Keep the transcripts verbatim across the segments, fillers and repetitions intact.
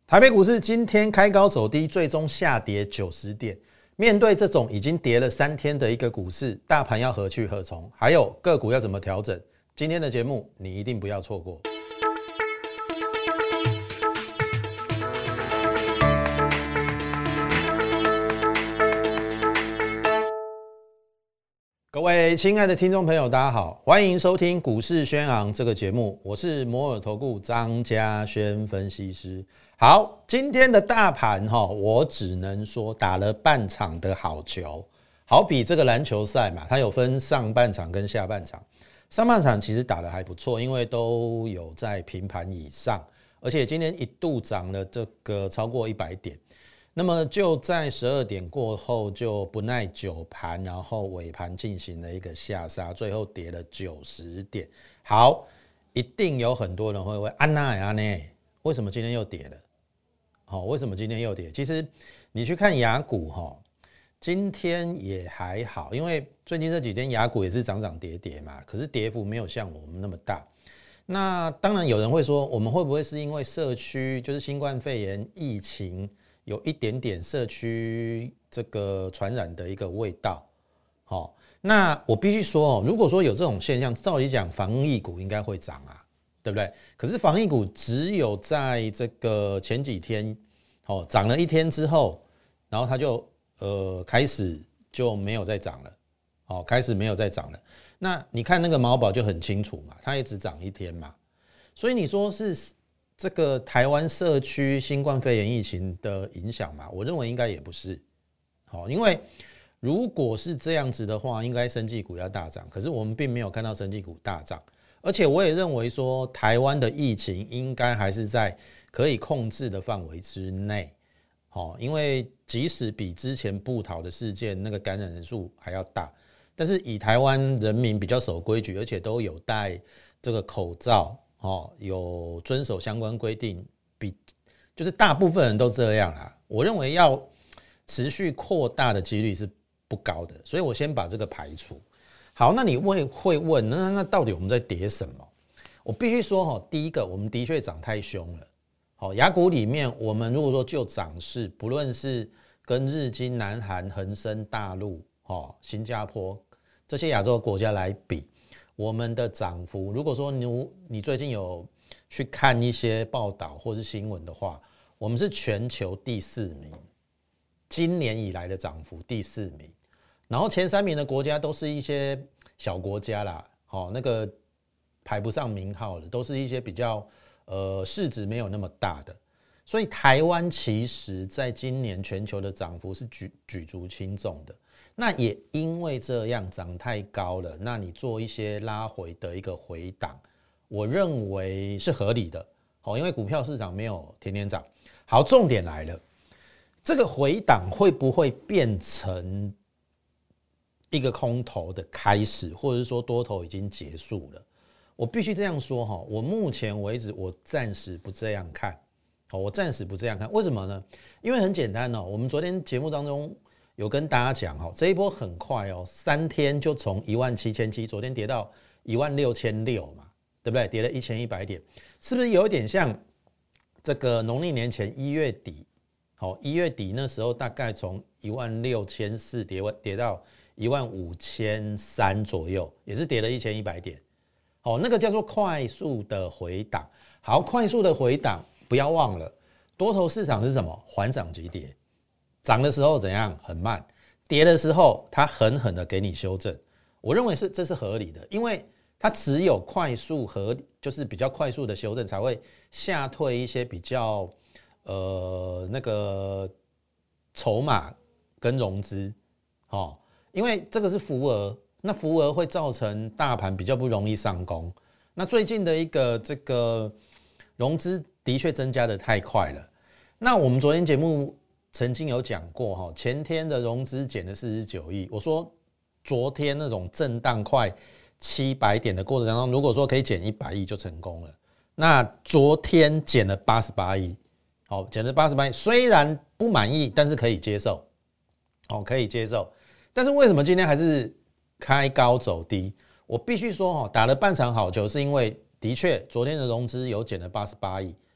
台北股市今天开高走低，最终下跌九十点。面对这种已经跌了三天的一个股市，大盘要何去何从？还有个股要怎么调整？今天的节目你一定不要错过。各位亲爱的听众朋友，大家好，欢迎收听股市轩昂这个节目，我是摩尔投顾张嘉轩分析师。好，今天的大盘我只能说打了半场的好球，好比这个篮球赛嘛，它有分上半场跟下半场。上半场其实打得还不错，因为都有在平盘以上，而且今天一度涨了这个超过一百点。那么就在十二点过后就不耐久盘，然后尾盘进行了一个下杀，最后跌了九十点。好，一定有很多人会问安娜呀呢，为什么今天又跌了？好，为什么今天又跌？其实你去看亚股哈，今天也还好，因为最近这几天亚股也是涨涨跌跌嘛，可是跌幅没有像我们那么大。那当然有人会说，我们会不会是因为社区就是新冠肺炎疫情有一点点社区这个传染的一个味道？好，那我必须说，如果说有这种现象，照理讲防疫股应该会涨啊。对不对？可是防疫股只有在这个前几天，哦，涨了一天之后，然后它就呃开始就没有再涨了，哦，开始没有再涨了。那你看那个毛宝就很清楚嘛，它也只涨一天嘛。所以你说是这个台湾社区新冠肺炎疫情的影响嘛？我认为应该也不是，好，因为如果是这样子的话，应该生技股要大涨，可是我们并没有看到生技股大涨。而且我也认为说，台湾的疫情应该还是在可以控制的范围之内，因为即使比之前部桃的事件那个感染人数还要大，但是以台湾人民比较守规矩，而且都有戴这个口罩，有遵守相关规定，比就是大部分人都这样啦。我认为要持续扩大的几率是不高的，所以我先把这个排除。好，那你会会问，那那到底我们在跌什么？我必须说，第一个，我们的确涨太凶了。好，亚股里面，我们如果说就涨势，不论是跟日经、南韩、恒生、大陆、新加坡这些亚洲国家来比，我们的涨幅，如果说你你最近有去看一些报道或是新闻的话，我们是全球第四名，今年以来的涨幅第四名。然后前三名的国家都是一些小国家啦，哦，那个排不上名号的，都是一些比较呃市值没有那么大的，所以台湾其实在今年全球的涨幅是举举足轻重的。那也因为这样涨太高了，那你做一些拉回的一个回档，我认为是合理的，因为股票市场没有天天涨。好，重点来了，这个回档会不会变成一个空头的开始，或者是说多头已经结束了？我必须这样说，我目前为止我暂时不这样看，我暂时不这样看。为什么呢？因为很简单，我们昨天节目当中有跟大家讲，这一波很快哦，三天就从一万七千七，昨天跌到一万六千六嘛，对不对？跌了一千一百点，是不是有一点像这个农历年前一月底？好，一月底那时候大概从一万六千四跌跌到一万五千三左右，也是跌了一千一百点。好，那个叫做快速的回档。好，快速的回档，不要忘了，多头市场是什么？缓涨急跌，涨的时候怎样？很慢，跌的时候它狠狠的给你修正。我认为是这是合理的，因为它只有快速和就是比较快速的修正，才会下退一些比较呃那个筹码跟融资，哦。因为这个是浮额，那浮额会造成大盘比较不容易上攻。那最近的一个这个融资的确增加的太快了。那我们昨天节目曾经有讲过，前天的融资减了四十九亿，我说昨天那种震荡快七百点的过程当中，如果说可以减一百亿就成功了。那昨天减了八十八亿，好，减了八十八亿，虽然不满意，但是可以接受，好，可以接受。但是为什么今天还是开高走低？我必须说，打了半场好球，是因为的确昨天的融资有减了八十八亿，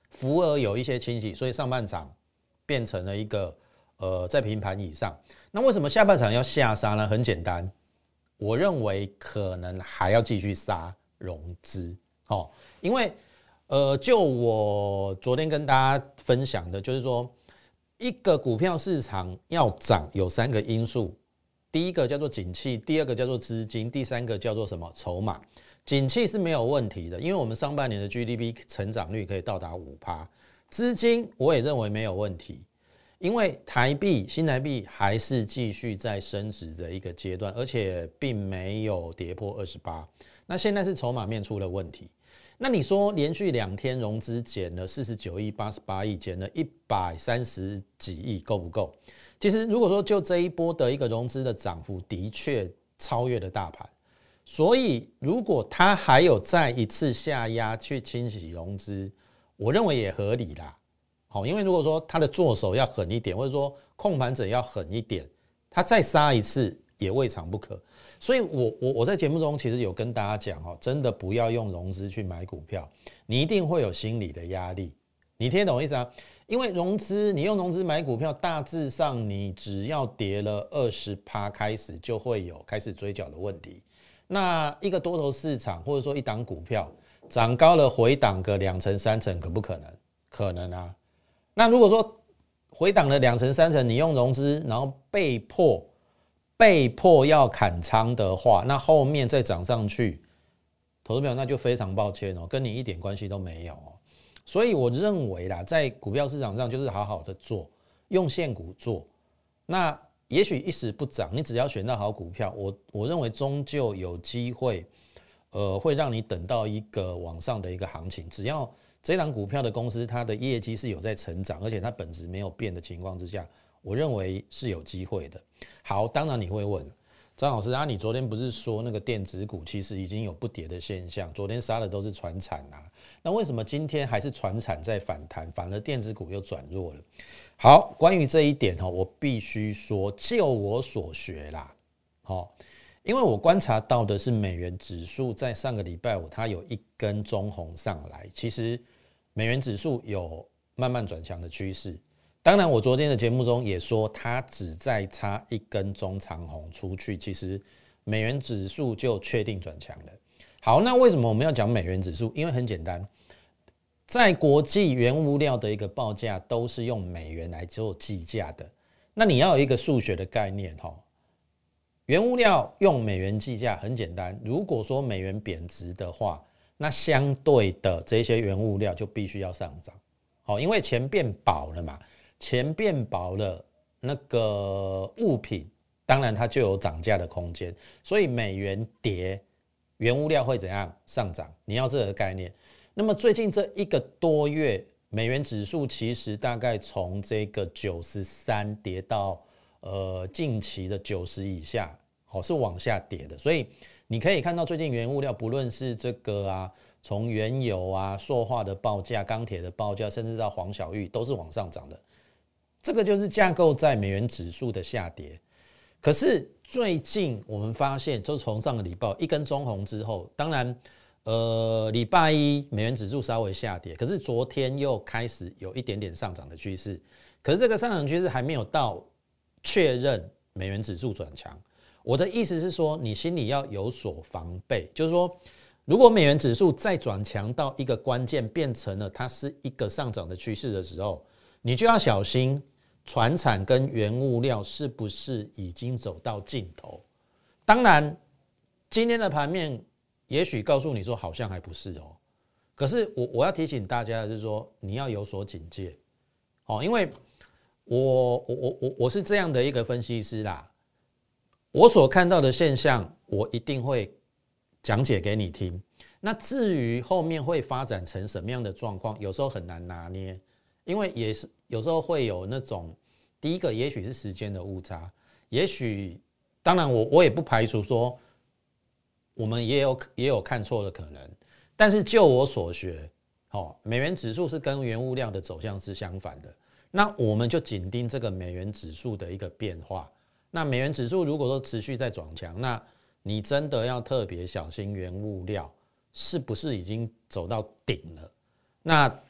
福而有一些清洗，所以上半场变成了一个呃在平盘以上。那为什么下半场要下杀呢？很简单，我认为可能还要继续杀融资，哦，因为呃，就我昨天跟大家分享的，就是说一个股票市场要涨有三个因素，第一个叫做景气，第二个叫做资金，第三个叫做什么？筹码。景气是没有问题的，因为我们上半年的 G D P 成长率可以到达 百分之五， 资金我也认为没有问题，因为台币新台币还是继续在升值的一个阶段，而且并没有跌破二十八。那现在是筹码面出了问题。那你说连续两天融资减了四十九亿、八十八亿，减了一百三十几亿，够不够？其实如果说就这一波的一个融资的涨幅，的确超越了大盘。所以，如果他还有再一次下压去清洗融资，我认为也合理啦。好，因为如果说他的做手要狠一点，或者说控盘者要狠一点，他再杀一次也未尝不可。所以我，我我在节目中其实有跟大家讲哦，真的不要用融资去买股票，你一定会有心理的压力。你听得懂意思啊？因为融资，你用融资买股票，大致上你只要跌了 百分之二十 开始，就会有开始追缴的问题。那一个多头市场，或者说一档股票涨高了回档个两成三成，可不可能？可能啊。那如果说回档了两成三成，你用融资，然后被迫被迫要砍仓的话，那后面再涨上去，投资朋友那就非常抱歉哦，跟你一点关系都没有哦。所以我认为啦，在股票市场上就是好好的做，用现股做。那也许一时不涨，你只要选到好股票，我我认为终究有机会，呃，会让你等到一个往上的一个行情。只要这档股票的公司它的业绩是有在成长，而且它本质没有变的情况之下，我认为是有机会的。好，当然你会问张老师啊，你昨天不是说那个电子股其实已经有不跌的现象，昨天杀的都是传产啊，那为什么今天还是传产在反弹，反而电子股又转弱了？好，关于这一点我必须说，就我所学啦，因为我观察到的是美元指数在上个礼拜五它有一根中红上来，其实美元指数有慢慢转强的趋势。当然我昨天的节目中也说，它只在差一根中长红出去，其实美元指数就确定转强了。好，那为什么我们要讲美元指数？因为很简单，在国际原物料的一个报价都是用美元来做计价的，那你要有一个数学的概念，原物料用美元计价很简单，如果说美元贬值的话，那相对的这些原物料就必须要上涨，因为钱变薄了嘛，钱变薄了，那个物品当然它就有涨价的空间，所以美元跌，原物料会怎样上涨？你要这个概念。那么最近这一个多月，美元指数其实大概从这个九十三跌到呃近期的九十以下，好，是往下跌的。所以你可以看到最近原物料，不论是这个啊，从原油啊、塑化的报价、钢铁的报价，甚至到黄小玉，都是往上涨的。这个就是架构在美元指数的下跌。可是最近我们发现，就从上个礼拜一根中红之后，当然。呃，礼拜一美元指数稍微下跌，可是昨天又开始有一点点上涨的趋势。可是这个上涨趋势还没有到确认美元指数转强。我的意思是说，你心里要有所防备，就是说，如果美元指数再转强到一个关键，变成了它是一个上涨的趋势的时候，你就要小心，传产跟原物料是不是已经走到尽头？当然，今天的盘面。也许告诉你说好像还不是哦，可是我我要提醒大家的是说，你要有所警戒，哦，因为我我我我我是这样的一个分析师啦，我所看到的现象，我一定会讲解给你听。那至于后面会发展成什么样的状况，有时候很难拿捏，因为也是有时候会有那种，第一个也许是时间的误差，也许当然我我也不排除说。我们也有也有看错的可能，但是就我所学，哦，美元指数是跟原物料的走向是相反的。那我们就紧盯这个美元指数的一个变化。那美元指数如果说持续在转强，那你真的要特别小心原物料是不是已经走到顶了？那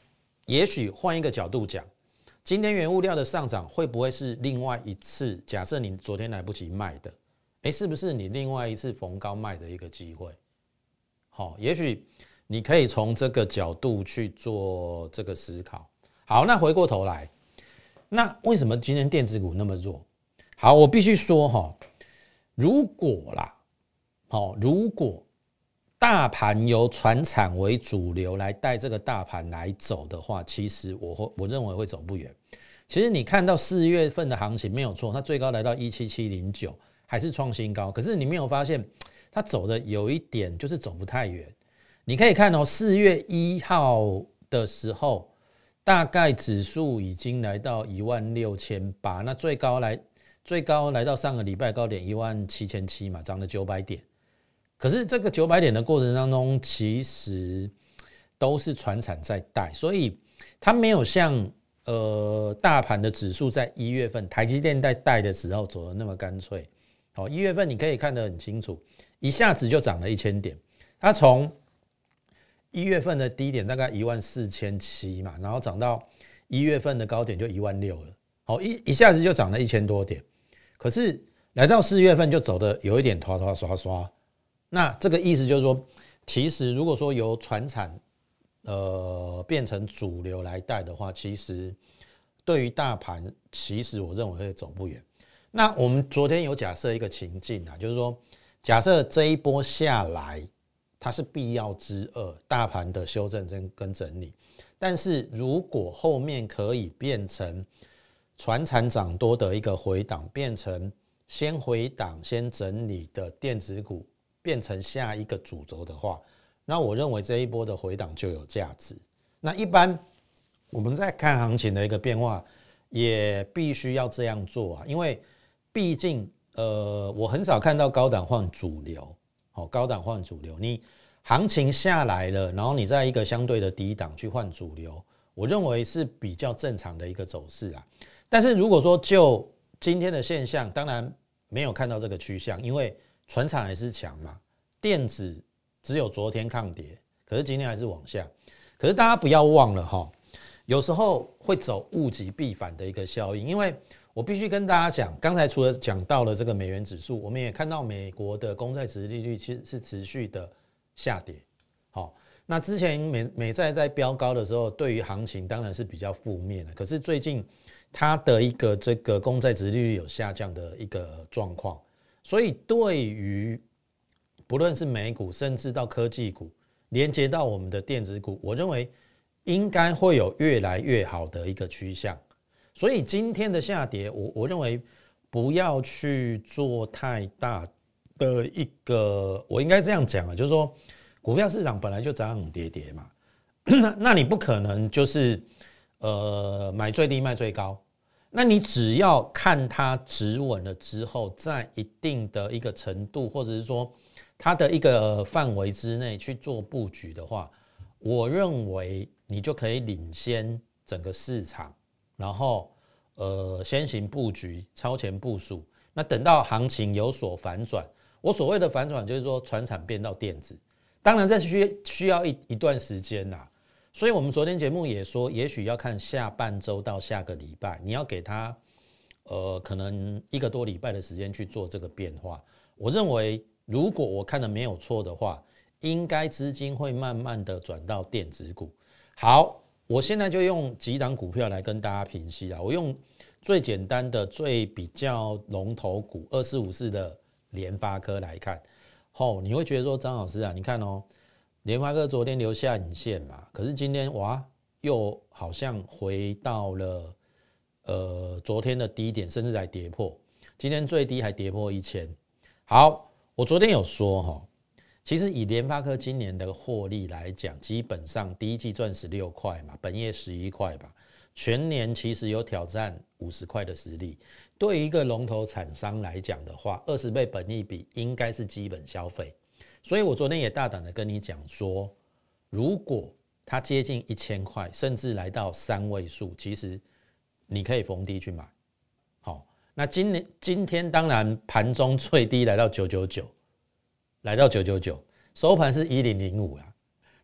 也许换一个角度讲，今天原物料的上涨会不会是另外一次？假设你昨天来不及卖的，哎，是不是你另外一次逢高卖的一个机会？好，也许你可以从这个角度去做这个思考。好，那回过头来，那为什么今天电子股那么弱？好，我必须说哈，如果啦，好，如果大盘由传产为主流来带这个大盘来走的话，其实我会我认为会走不远。其实你看到四月份的行情没有错，它最高来到一七七零九，还是创新高。可是你没有发现它走的有一点就是走不太远。你可以看哦，四月一号的时候，大概指数已经来到一万六千八，那最高来最高来到上个礼拜高点一万七千七嘛，涨了九百点。可是这个九百点的过程当中，其实都是传产在带，所以它没有像呃大盘的指数在一月份台积电在带的时候走的那么干脆。好，一月份你可以看得很清楚，一下子就涨了一千点，它从一月份的低点大概一万四千七嘛，然后涨到一月份的高点就一万六了，好，一一下子就涨了一千多点。可是来到四月份就走的有一点刷刷刷刷。那这个意思就是说，其实如果说由传产呃变成主流来带的话，其实对于大盘，其实我认为会走不远。那我们昨天有假设一个情境啊，就是说，假设这一波下来，它是必要之恶，大盘的修正跟整理。但是如果后面可以变成传产涨多的一个回档，变成先回档先整理的电子股，变成下一个主轴的话，那我认为这一波的回档就有价值。那一般我们在看行情的一个变化，也必须要这样做啊，因为毕竟呃，我很少看到高档换主流，好，高档换主流，你行情下来了，然后你在一个相对的低档去换主流，我认为是比较正常的一个走势啊。但是如果说就今天的现象，当然没有看到这个趋向，因为传产还是强嘛，电子只有昨天抗跌，可是今天还是往下。可是大家不要忘了哈，有时候会走物极必反的一个效应，因为我必须跟大家讲，刚才除了讲到了这个美元指数，我们也看到美国的公债殖利率其实是持续的下跌。好，那之前美美债在飙高的时候，对于行情当然是比较负面的，可是最近它的一个这个公债殖利率有下降的一个状况。所以对于不论是美股甚至到科技股连接到我们的电子股，我认为应该会有越来越好的一个趋向。所以今天的下跌 我, 我认为不要去做太大的一个，我应该这样讲啊，就是说股票市场本来就涨涨跌跌嘛，那你不可能就是呃买最低卖最高。那你只要看它止稳了之后，在一定的一个程度，或者是说它的一个范围之内去做布局的话，我认为你就可以领先整个市场，然后呃先行布局、超前部署。那等到行情有所反转，我所谓的反转就是说传产变到电子，当然这需需要 一, 一段时间啦。所以我们昨天节目也说，也许要看下半周到下个礼拜，你要给他呃可能一个多礼拜的时间去做这个变化。我认为如果我看的没有错的话，应该资金会慢慢的转到电子股。好，我现在就用几档股票来跟大家评析啊。我用最简单的、最比较龙头股二四五四的联发科来看，哦，你会觉得说张老师啊，你看哦。联发科昨天留下影线嘛，可是今天哇，又好像回到了呃昨天的低点，甚至还跌破，今天最低还跌破一千。好，我昨天有说哈，其实以联发科今年的获利来讲，基本上第一季赚十六块嘛，本业十一块吧，全年其实有挑战五十块的实力。对于一个龙头厂商来讲的话，二十倍本益比应该是基本消费。所以我昨天也大胆的跟你讲说，如果它接近一千块，甚至来到三位数，其实你可以逢低去买。好，那今年今天当然盘中最低来到九百九十九，来到九百九十九，收盘是一千零零五啦。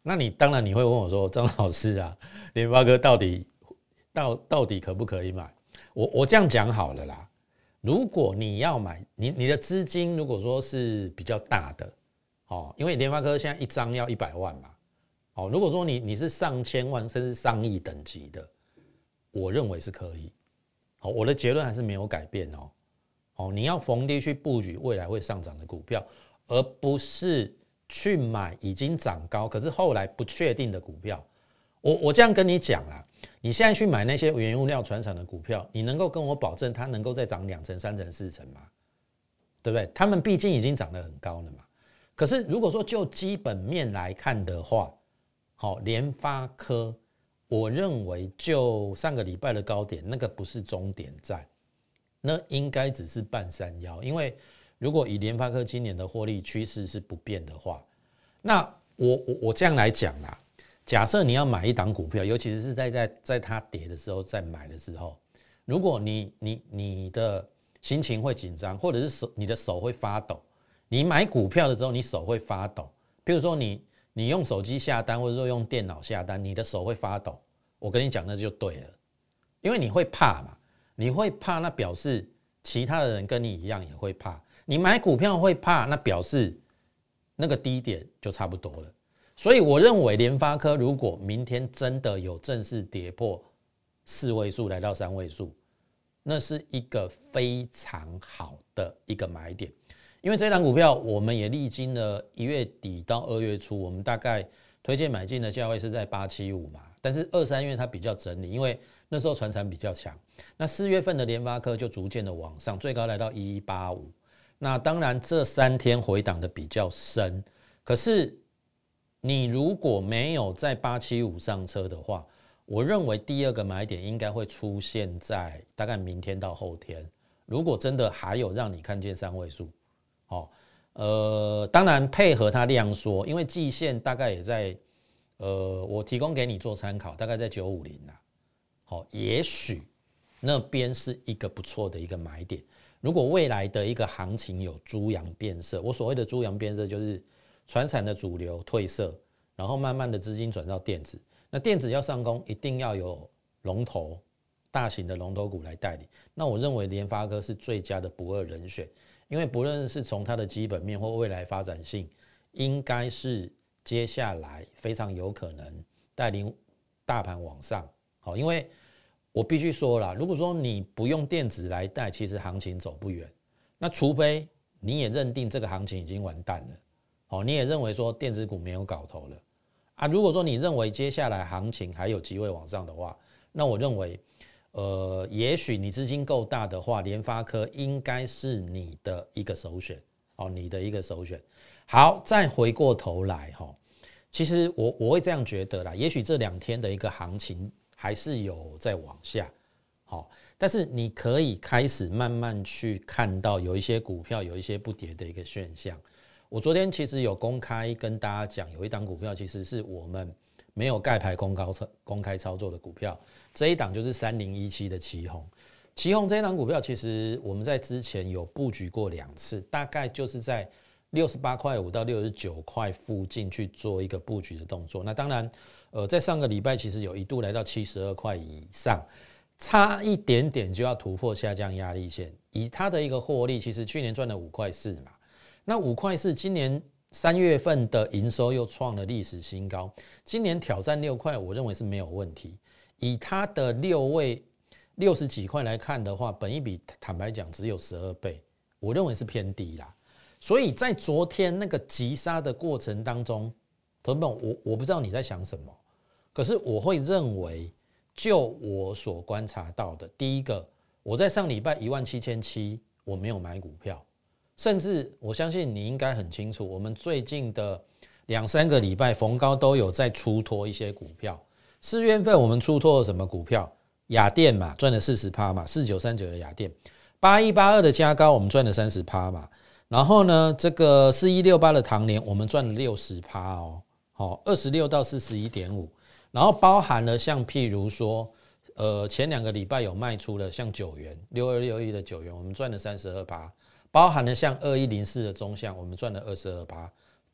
那你当然你会问我说，张老师啊，联发科到底到到底可不可以买？我我这样讲好了啦。如果你要买，你你的资金如果说是比较大的，哦，因为联发科现在一张要一百万嘛，哦，如果说你你是上千万甚至上亿等级的，我认为是可以。好，我的结论还是没有改变哦。哦，你要逢低去布局未来会上涨的股票，而不是去买已经涨高可是后来不确定的股票。我我这样跟你讲啦，你现在去买那些原物料传产的股票，你能够跟我保证它能够再涨两成、三成、四成吗？对不对？他们毕竟已经涨得很高了嘛。可是如果说就基本面来看的话，好，联发科，我认为就上个礼拜的高点，那个不是终点站。那应该只是半山腰，因为如果以联发科今年的获利趋势是不变的话，那我我我这样来讲啦，假设你要买一档股票，尤其是在在在它跌的时候再买的时候，如果你你你的心情会紧张，或者是手你的手会发抖，你买股票的时候你手会发抖，譬如说你你用手机下单，或者说用电脑下单，你的手会发抖，我跟你讲那就对了，因为你会怕嘛。你会怕，那表示其他的人跟你一样也会怕。你买股票会怕，那表示那个低点就差不多了。所以我认为联发科如果明天真的有正式跌破四位数来到三位数，那是一个非常好的一个买点。因为这档股票我们也历经了一月底到二月初，我们大概推荐买进的价位是在八七五嘛，但是二三月它比较整理，因为那时候传产比较强。那四月份的联发科就逐渐的往上，最高来到一一八五。那当然这三天回档的比较深，可是你如果没有在八七五上车的话，我认为第二个买点应该会出现在大概明天到后天。如果真的还有让你看见三位数，哦，呃，当然配合它量缩，因为季线大概也在，呃，我提供给你做参考，大概在九五零啦。好，也许那边是一个不错的一个买点。如果未来的一个行情有猪羊变色，我所谓的猪羊变色就是传产的主流褪色，然后慢慢的资金转到电子。那电子要上攻，一定要有龙头、大型的龙头股来带领。那我认为联发科是最佳的不二人选，因为不论是从它的基本面或未来发展性，应该是接下来非常有可能带领大盘往上。好，因为我必须说啦，如果说你不用电子来带，其实行情走不远。那除非你也认定这个行情已经完蛋了，好，你也认为说电子股没有搞头了啊。如果说你认为接下来行情还有机会往上的话，那我认为，呃，也许你资金够大的话，联发科应该是你的一个首选，哦，你的一个首选。好，再回过头来哈，其实我我会这样觉得啦，也许这两天的一个行情还是有在往下，好，但是你可以开始慢慢去看到有一些股票有一些不跌的一个现象。我昨天其实有公开跟大家讲，有一档股票其实是我们没有盖牌公告公开操作的股票，这一档就是三零一七的奇鋐。奇鋐这一档股票，其实我们在之前有布局过两次，大概就是在六十八块五到六十九块附近去做一个布局的动作。那当然，呃，在上个礼拜其实有一度来到七十二块以上，差一点点就要突破下降压力线。以它的一个获利，其实去年赚了五块四嘛，那五块四，今年三月份的营收又创了历史新高，今年挑战六块，我认为是没有问题。以它的六位六十几块来看的话，本益比坦白讲只有十二倍，我认为是偏低啦。所以在昨天那个急杀的过程当中，投资朋友，我我不知道你在想什么，可是我会认为，就我所观察到的，第一个，我在上礼拜一万七千七，我没有买股票，甚至我相信你应该很清楚，我们最近的两三个礼拜逢高都有在出脱一些股票。四月份我们出脱了什么股票？雅电嘛，赚了 百分之四十 嘛，四九三九的雅电，八一八二的嘉高我们赚了 百分之三十 嘛。然后呢，这个四一六八的唐联我们赚了 百分之六十 哦，好，二十六到四十一点五，然后包含了像譬如说，呃，前两个礼拜有卖出了像九元六二六一的九元，我们赚了 百分之三十二，包含了像二一零四的中向，我们赚了 百分之二十二，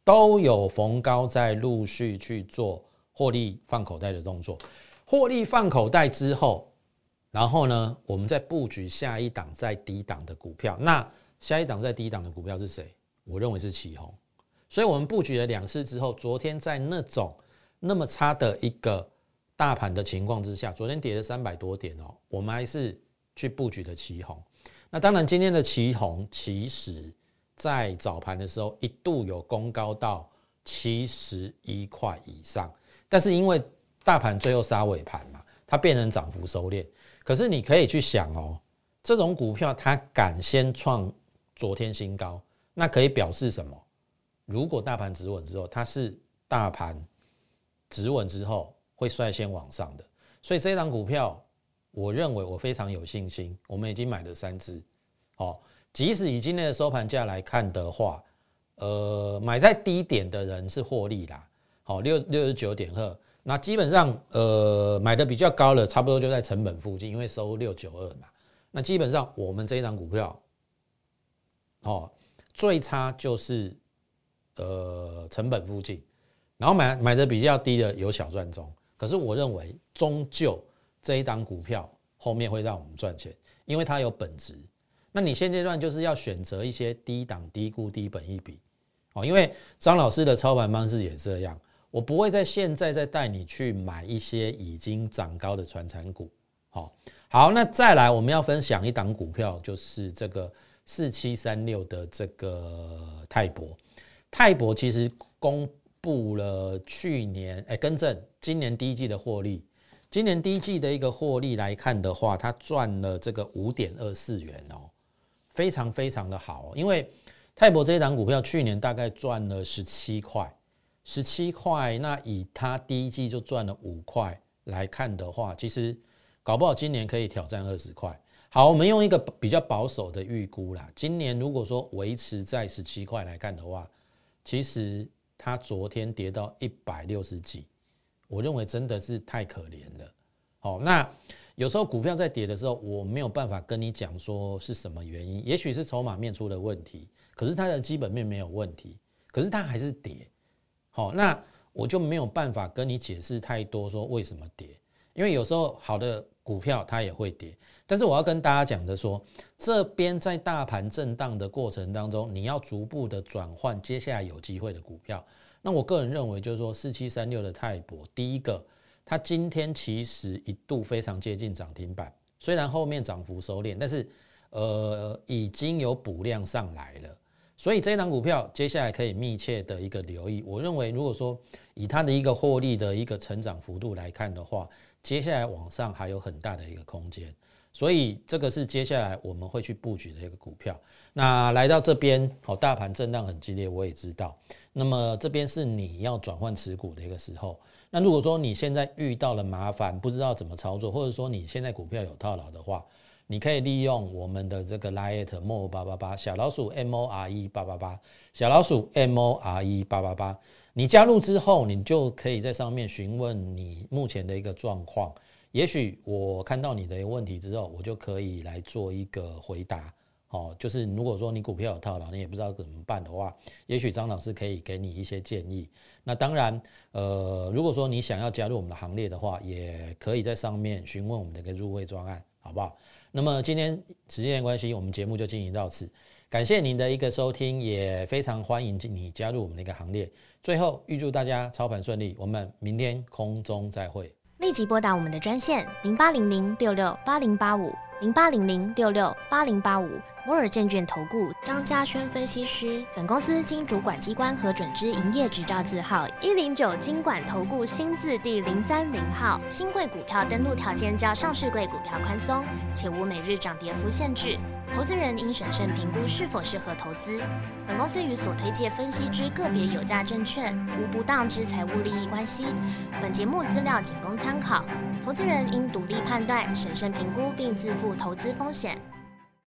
都有逢高在陆续去做获利放口袋的动作。获利放口袋之后，然后呢，我们再布局下一档在低档的股票。那下一档在低档的股票是谁？我认为是奇鋐。所以我们布局了两次之后，昨天在那种那么差的一个大盘的情况之下，昨天跌了三百多点哦，我们还是去布局了奇鋐。那当然，今天的奇鋐其实在早盘的时候一度有攻高到七十一块以上，但是因为大盘最后杀尾盘嘛，它变成涨幅收敛。可是你可以去想哦，这种股票它敢先创昨天新高，那可以表示什么？如果大盘止稳之后，它是大盘止稳之后会率先往上的，所以这一档股票，我认为我非常有信心。我们已经买了三只，哦，即使以今天的收盘价来看的话，呃，买在低点的人是获利啦，好，六六十九点二，那基本上呃买的比较高了，差不多就在成本附近，因为收六九二嘛，那基本上我们这一档股票，哦，最差就是呃成本附近，然后买买的比较低的有小赚中，可是我认为终究这一档股票后面会让我们赚钱，因为它有本质。那你现阶段就是要选择一些低档、低估、低本益比，哦，因为张老师的操盘方式也这样，我不会在现在再带你去买一些已经涨高的传产股。好，好，那再来我们要分享一档股票，就是这个四七三六的这个泰博。泰博其实公布了去年，哎，更正，今年第一季的获利。今年第一季的一个获利来看的话，它赚了这个 五点二四元哦，非常非常的好。因为泰博这一档股票去年大概赚了十七块，十七块，那以它第一季就赚了五块来看的话，其实搞不好今年可以挑战二十块。好，我们用一个比较保守的预估啦，今年如果说维持在十七块来看的话，其实它昨天跌到一百六十几。我认为真的是太可怜了。好，那有时候股票在跌的时候，我没有办法跟你讲说是什么原因，也许是筹码面出了问题，可是它的基本面没有问题，可是它还是跌。好，那我就没有办法跟你解释太多说为什么跌，因为有时候好的股票它也会跌。但是我要跟大家讲的说，这边在大盘震荡的过程当中，你要逐步的转换接下来有机会的股票。那我个人认为就是说四七三六的泰博，第一个它今天其实一度非常接近涨停板，虽然后面涨幅收敛，但是呃已经有补量上来了，所以这档股票接下来可以密切的一个留意。我认为如果说以它的一个获利的一个成长幅度来看的话，接下来往上还有很大的一个空间，所以这个是接下来我们会去布局的一个股票。那来到这边，好，大盘震荡很激烈，我也知道。那么这边是你要转换持股的一个时候。那如果说你现在遇到了麻烦，不知道怎么操作，或者说你现在股票有套牢的话，你可以利用我们的这个 Line more 八八八 小老鼠 M O R E 八八八 小老鼠 M O R E 八八八，你加入之后，你就可以在上面询问你目前的一个状况。也许我看到你的一个问题之后，我就可以来做一个回答。哦，就是如果说你股票有套牢，你也不知道怎么办的话，也许张老师可以给你一些建议。那当然，呃，如果说你想要加入我们的行列的话，也可以在上面询问我们的一个入会专案，好不好？那么今天时间的关系，我们节目就进行到此，感谢您的一个收听，也非常欢迎你加入我们的一个行列。最后预祝大家操盘顺利，我们明天空中再会。 立即拨打我们的专线零八零零六六八零八五零八零零六六八零八五摩尔证券投顾张嘉轩分析师。本公司经主管机关核准之营业执照字号一零九金管投顾新字第零三零号。新贵股票登录条件较上市贵股票宽松，且无每日涨跌幅限制。投资人应审慎评估是否适合投资。本公司与所推介分析之个别有价证券无不当之财务利益关系。本节目资料仅供参考，投资人应独立判断、审慎评估并自负投资风险。